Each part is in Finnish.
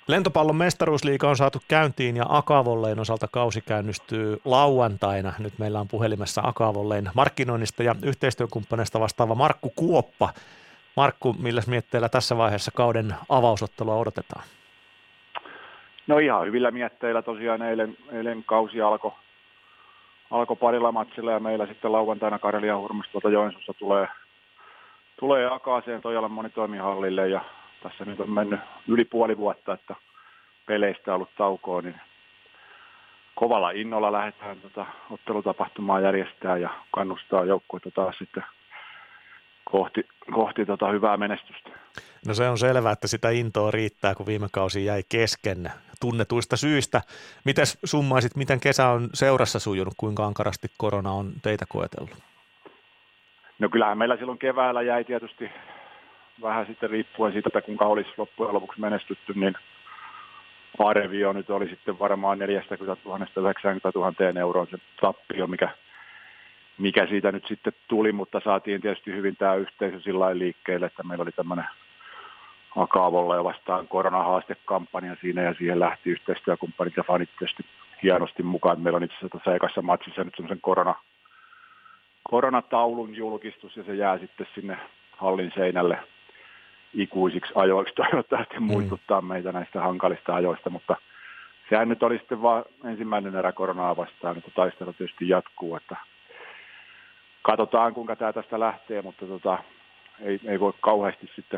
Lentopallon mestaruusliiga on saatu käyntiin ja Akavolleen osalta kausi käynnistyy lauantaina. Nyt meillä on puhelimessa Akavolleen markkinoinnista ja yhteistyökumppaneista vastaava Markku Kuoppa. Markku, milläs mietteillä tässä vaiheessa kauden avausottelua odotetaan? No ihan hyvillä mietteillä tosiaan eilen kausi alkoi parilla matsilla ja meillä sitten lauantaina Karelia Hurmasta tuolta Joensuusta tulee Akaaseen Toijalan monitoimihallille ja tässä nyt on mennyt yli puoli vuotta, että peleistä on ollut taukoa, niin kovalla innolla lähdetään ottelutapahtumaa järjestää ja kannustaa joukkuetta taas sitten kohti hyvää menestystä. No se on selvää, että sitä intoa riittää, kun viime kausi jäi kesken tunnetuista syistä. Mites summaisit, miten kesä on seurassa sujunut, kuinka ankarasti korona on teitä koetellut? No kyllähän meillä silloin keväällä jäi tietysti vähän sitten riippuen siitä, että kuinka olisi loppujen lopuksi menestytty, niin arvio nyt oli sitten varmaan 40 000 90 000 euroa se tappio, mikä siitä nyt sitten tuli, mutta saatiin tietysti hyvin tämä yhteisö sillä lailla liikkeelle, että meillä oli tämmöinen Akavolla ja vastaan koronahaastekampanja siinä ja siihen lähti yhteistyökumppanit ja fanit tietysti hienosti mukaan. Meillä on itse asiassa tässä ekassa matsissa nyt semmoisen koronataulun julkistus ja se jää sitten sinne hallin seinälle ikuisiksi ajoiksi toivottavasti muistuttaa meitä näistä hankalista ajoista, mutta sehän nyt oli sitten vaan ensimmäinen erä koronaa vastaan, että taistelu tietysti jatkuu, että katsotaan kuinka tämä tästä lähtee, mutta ei voi kauheasti sitten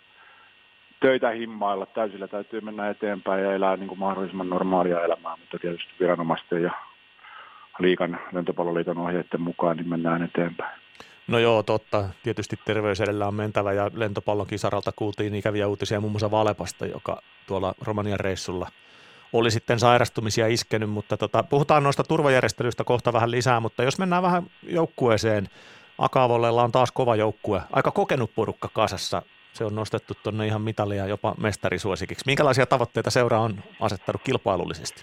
töitä himmailla, täysillä täytyy mennä eteenpäin ja elää niin kuin mahdollisimman normaalia elämää, mutta tietysti viranomaisten ja liigan, lentopalloliiton ohjeiden mukaan niin mennään eteenpäin. No joo, totta. Tietysti terveys edellä on mentävä ja lentopallon kisaralta kuultiin ikäviä uutisia muun muassa Valepasta, joka tuolla Romanian reissulla oli sitten sairastumisia iskenyt, mutta puhutaan noista turvajärjestelyistä kohta vähän lisää, mutta jos mennään vähän joukkueeseen, Akavollella on taas kova joukkue, aika kokenut porukka kasassa, se on nostettu tuonne ihan mitalia jopa mestarisuosikiksi. Minkälaisia tavoitteita seura on asettanut kilpailullisesti?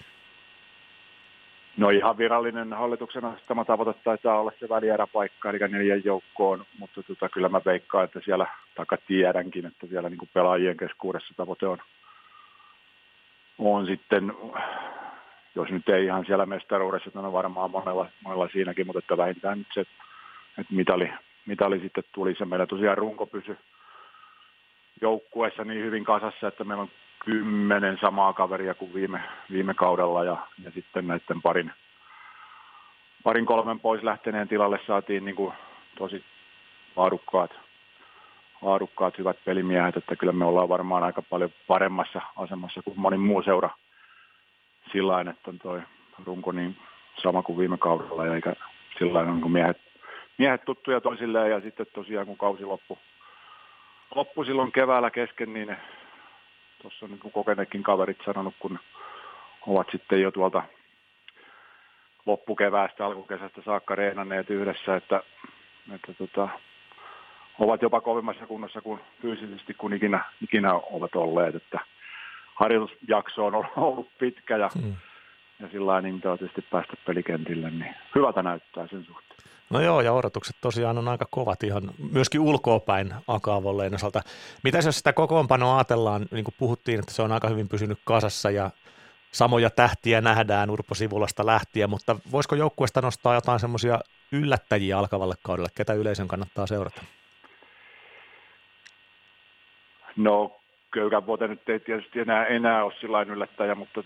No ihan virallinen hallituksen asettama tavoite taitaa olla se välieräpaikka, eli 4 joukkoon, mutta kyllä mä veikkaan, että siellä, tiedänkin, että siellä niin kuin pelaajien keskuudessa tavoite on sitten, jos nyt ei ihan siellä mestaruudessa, on varmaan monella siinäkin, mutta että vähintään nyt se, että mitali sitten tuli se. Meillä tosiaan runko pysyi joukkueessa niin hyvin kasassa, että meillä on 10 samaa kaveria kuin viime kaudella ja sitten näiden parin kolmen pois lähteneen tilalle saatiin niin kuin tosi laadukkaat hyvät pelimiehet, että kyllä me ollaan varmaan aika paljon paremmassa asemassa kuin moni muu seura sillain, että on toi runko niin sama kuin viime kaudella ja eikä sillain on kuin miehet tuttuja toisilleen ja sitten tosiaan kun kausi loppu silloin keväällä kesken, niin tuossa on niin kokeneetkin kaverit sanonut, kun ovat sitten jo tuolta loppukeväästä, alkukesästä saakka reenanneet yhdessä, että ovat jopa kovimmassa kunnossa kuin fyysisesti kuin ikinä ovat olleet, että harjoitusjakso on ollut pitkä ja sillä lailla niin tietysti päästä pelikentille, niin hyvältä näyttää sen suhteen. No joo, ja odotukset tosiaan on aika kovat ihan myöskin ulkoapäin Akavolleen osalta. Mitäs jos sitä kokoonpanoa ajatellaan, niin kuin puhuttiin, että se on aika hyvin pysynyt kasassa ja samoja tähtiä nähdään Urpo Sivulasta lähtien, mutta voisiko joukkueesta nostaa jotain semmoisia yllättäjiä alkavalle kaudelle, ketä yleisön kannattaa seurata? No Köykän vuote nyt ei tietysti enää ole sillain yllättäjä, mutta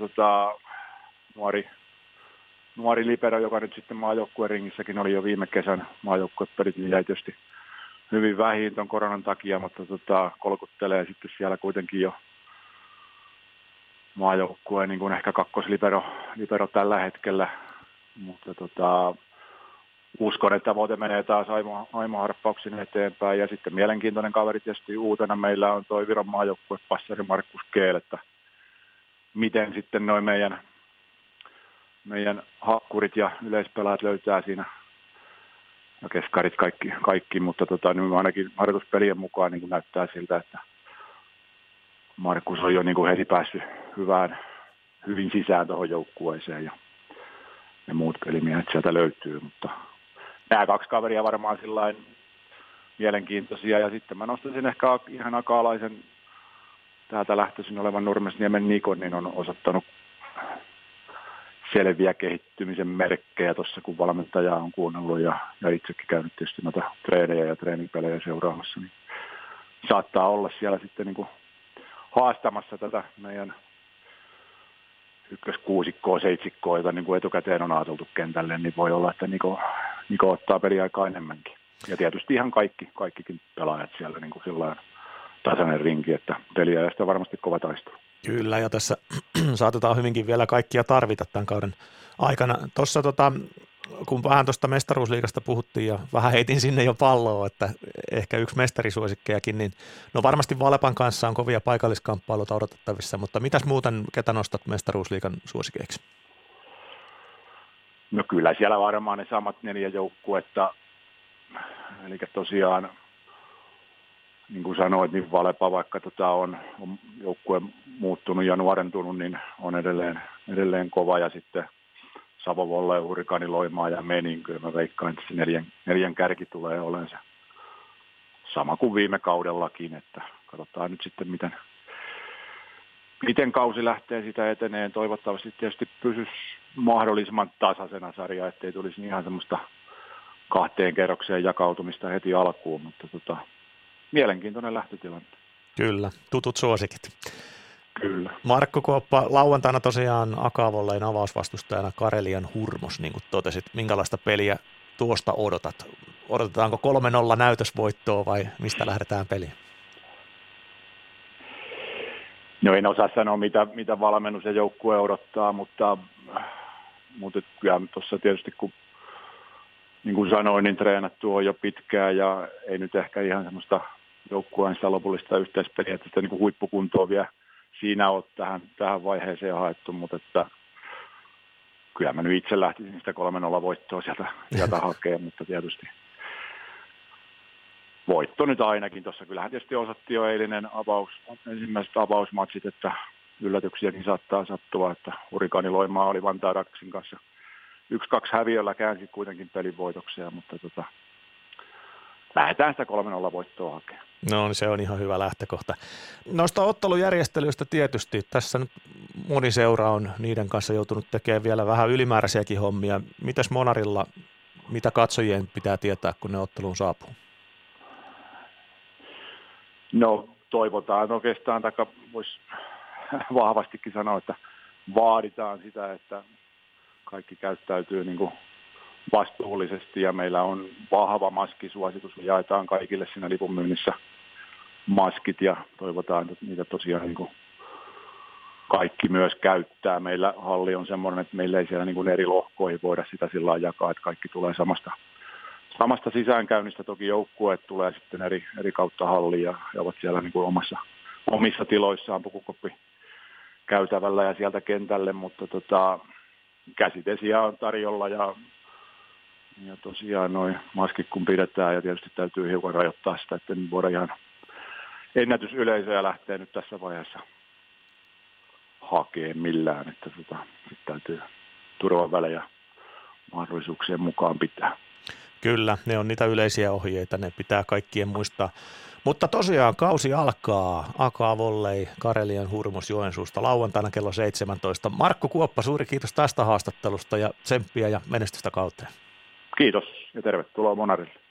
nuori libero, joka nyt sitten maajoukkueen ringissäkin oli jo viime kesän maajoukkuepelit, niin jäi tietysti hyvin vähin ton koronan takia, mutta kolkuttelee sitten siellä kuitenkin jo maajoukkueen niin kuin ehkä kakkoslibero tällä hetkellä, mutta uskon, että vuote menee taas aimo harppauksin eteenpäin ja sitten mielenkiintoinen kaveri tietysti uutena meillä on toi Viron maajoukkue passari Markus Keel, että miten sitten noin meidän hakkurit ja yleispelaajat löytää siinä ja keskarit kaikki mutta nyt ainakin harjoituspelien mukaan niin näyttää siltä, että Markus on jo niin kuin heti päässyt hyvin sisään tuohon joukkueeseen ja ne muut pelimiehet sieltä löytyy, mutta nämä 2 kaveria varmaan sillain mielenkiintoisia ja sitten mä nostaisin ehkä ihan akaalaisen täältä lähtöisin olevan Nurmesniemen Nikon, niin on osoittanut selviä kehittymisen merkkejä tuossa, kun valmentajaa on kuunnellut ja itsekin käynyt tietysti noita treenejä ja treenipelejä seuraamassa, niin saattaa olla siellä sitten niin kuin haastamassa tätä meidän ykköskuusikkoa, seitsikkoa, jota niin kuin etukäteen on ajateltu kentälle, niin voi olla, että Niko ottaa peliaikaa enemmänkin. Ja tietysti ihan kaikkikin pelaajat siellä niin kuin sillain tasainen rinki, että peliajasta varmasti kova taistelu. Kyllä, ja tässä saatetaan hyvinkin vielä kaikkia tarvita tämän kauden aikana. Tuossa kun vähän tuosta mestaruusliigasta puhuttiin ja vähän heitin sinne jo palloa, että ehkä yksi mestarisuosikkejakin, niin no varmasti Valepan kanssa on kovia paikalliskamppailuita odotettavissa, mutta mitäs muuten, ketä nostat mestaruusliigan suosikeiksi? No kyllä siellä varmaan ne samat 4 joukkuetta, eli tosiaan niin kuin sanoit, niin Valepa, vaikka on joukkue muuttunut ja nuorentunut, niin on edelleen kova. Ja sitten Savo Volle, Hurrikaani, Loimaa ja Menin. Kyllä mä veikkaan, että se neljän kärki tulee olemaan se sama kuin viime kaudellakin. Että katsotaan nyt sitten, miten kausi lähtee sitä eteneen. Toivottavasti tietysti pysyisi mahdollisimman tasaisena sarja, ettei tulisi ihan semmoista 2 kerrokseen jakautumista heti alkuun, mutta mielenkiintoinen lähtötilanne. Kyllä, tutut suosikit. Kyllä. Markku Kuoppa, lauantaina tosiaan Akavollein avausvastustajana Karelian Hurmos, niin kuin totesit. Minkälaista peliä tuosta odotat? Odotetaanko 3-0 näytösvoittoa vai mistä lähdetään peliin? No en osaa sanoa, mitä valmennus ja joukkue odottaa, mutta kyllä tuossa tietysti kun niin kuin sanoin, niin treenattu on jo pitkään ja ei nyt ehkä ihan semmoista joukkueen sitä lopullista yhteispeliä, että sitä niin kuin huippukuntoa vielä siinä on tähän vaiheeseen haettu, mutta että kyllä mä nyt itse lähtisin sitä 3-0 voittoa sieltä hakemaan, mutta tietysti voitto nyt ainakin tuossa. Kyllähän tietysti osoitti jo ensimmäiset avausmatsit, että yllätyksiäkin saattaa sattua, että Hurrikaani Loimaa oli Vantaa Raksin kanssa 1-2 häviöllä käänsi kuitenkin pelin voitoksia, mutta lähdetään sitä 3-0 voittoa hakemaan. No niin, se on ihan hyvä lähtökohta. Noista ottelujärjestelyistä tietysti. Tässä nyt moni seura on niiden kanssa joutunut tekemään vielä vähän ylimääräisiäkin hommia. Mitäs Monarilla, mitä katsojien pitää tietää, kun ne otteluun saapuu? No toivotaan oikeastaan, tai voisi vahvastikin sanoa, että vaaditaan sitä, että kaikki käyttäytyy niin kuin vastuullisesti ja meillä on vahva maskisuositus. Me jaetaan kaikille siinä lipunmyynnissä maskit ja toivotaan, että niitä tosiaan niin kuin kaikki myös käyttää. Meillä halli on semmoinen, että meillä ei siellä niin kuin eri lohkoihin voida sitä sillä lailla jakaa, että kaikki tulee samasta sisäänkäynnistä. Toki joukkueet tulee sitten eri kautta halliin ja ovat siellä niin kuin omissa tiloissaan pukukoppi käytävällä ja sieltä kentälle, mutta käsidesiä on tarjolla ja tosiaan noin maskit kun pidetään ja tietysti täytyy hiukan rajoittaa sitä, että nyt voidaan ihan ennätysyleisöä lähteä nyt tässä vaiheessa hakemaan millään, että täytyy turvavälejä mahdollisuuksien mukaan pitää. Kyllä, ne on niitä yleisiä ohjeita, ne pitää kaikkien muistaa. Mutta tosiaan kausi alkaa AK-Volley Karelian Hurmos Joensuusta lauantaina kello 17. Markku Kuoppa, suuri kiitos tästä haastattelusta ja tsemppiä ja menestystä kauteen. Kiitos ja tervetuloa Monarille.